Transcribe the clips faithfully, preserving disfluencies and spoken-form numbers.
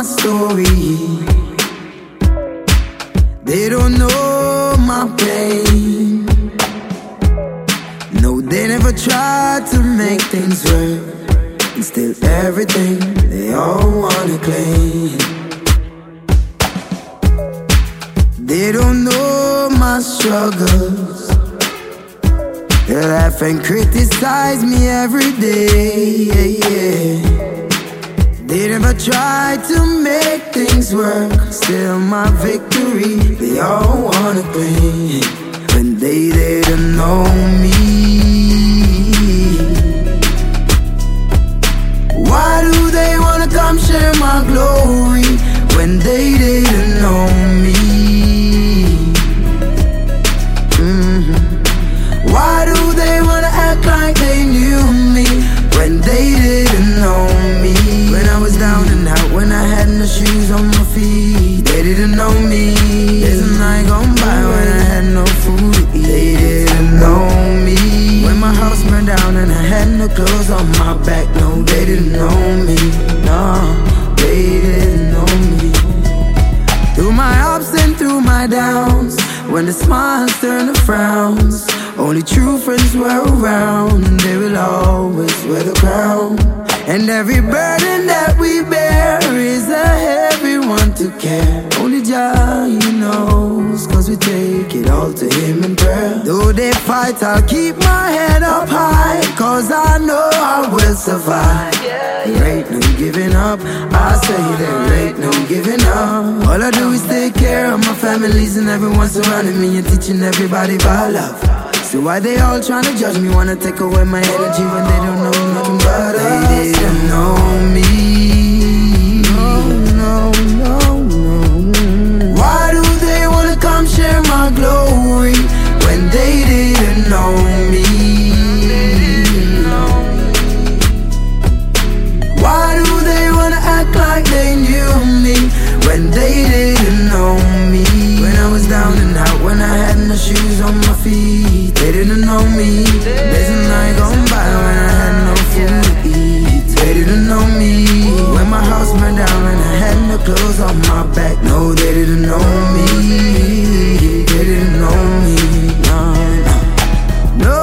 my story. They don't know my pain. No, they never tried to make things work. And still everything they all wanna claim. They don't know my struggles. They laugh and criticize me every day, yeah, yeah. They never tried to make things work. Still my victory they all wanna claim. When they didn't know me. Why do they wanna come share my glory when they didn't know me? Mm-hmm. Why do they wanna act like they knew me when they didn't know me? When I was down and out, when I had no shoes on my feet, they didn't know me. There's a night gone by when I had no food to eat, they didn't know me. When my house burned down and I had no clothes on my back, no, they didn't know me. No, they didn't know me. Through my ups and through my downs, when the smiles turn to frowns, only true friends were around. They will always wear the crown. And every burden that we bear is a heavy one to carry. Only Jah, He knows, cause we take it all to Him in prayer. Though they fight, I'll keep my head up high, cause I know I will survive. There ain't no giving up, I say there ain't no giving up. All I do is take care of my families and everyone surrounding me, and teaching everybody about love. So why they all tryna judge me, wanna take away my energy when they don't know nothing but us? They didn't know me. No, no, no, no. Why do they wanna come share my glory when they didn't know me? Why do they wanna act like they knew me when they didn't know me? When I was down and out, when I had no shoes on my feet, they didn't know me. There's a night gone by when I had no food to eat, they didn't know me. When my house burned down and I had no clothes on my back, no, they didn't know me. They didn't know me, no, no.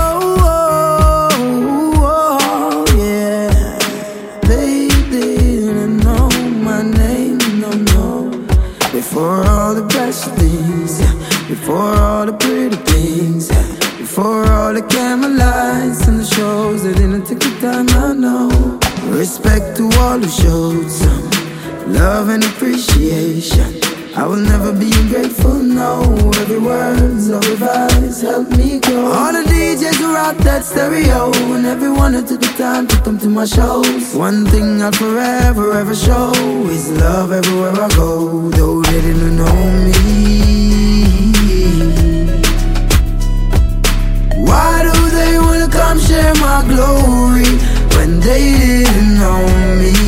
No, yeah. They didn't know my name, no, no. Before all the precious things, before all the pretty things, before all the camera lights and the shows, they didn't take the time, I know. Respect to all who showed some love and appreciation. I will never be ungrateful, no. Every word's of advice help me go. All the D Js who rock that stereo, and everyone who took the time to come to my shows. One thing I'll forever ever show is love everywhere I go. Though they didn't know me. Why do they wanna come share my glory when they didn't know me?